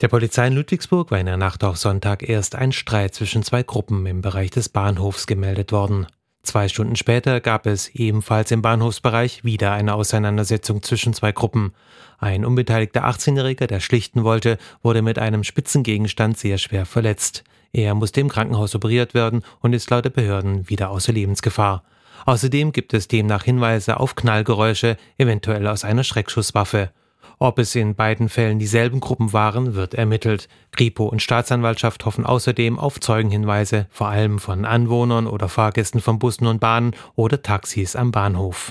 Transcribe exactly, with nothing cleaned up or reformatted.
Der Polizei in Ludwigsburg war in der Nacht auf Sonntag erst ein Streit zwischen zwei Gruppen im Bereich des Bahnhofs gemeldet worden. Zwei Stunden später gab es ebenfalls im Bahnhofsbereich wieder eine Auseinandersetzung zwischen zwei Gruppen. Ein unbeteiligter achtzehnjähriger, der schlichten wollte, wurde mit einem spitzen Gegenstand sehr schwer verletzt. Er musste im Krankenhaus operiert werden und ist laut der Behörden wieder außer Lebensgefahr. Außerdem gibt es demnach Hinweise auf Knallgeräusche, eventuell aus einer Schreckschusswaffe. Ob es in beiden Fällen dieselben Gruppen waren, wird ermittelt. Kripo und Staatsanwaltschaft hoffen außerdem auf Zeugenhinweise, vor allem von Anwohnern oder Fahrgästen von Bussen und Bahnen oder Taxis am Bahnhof.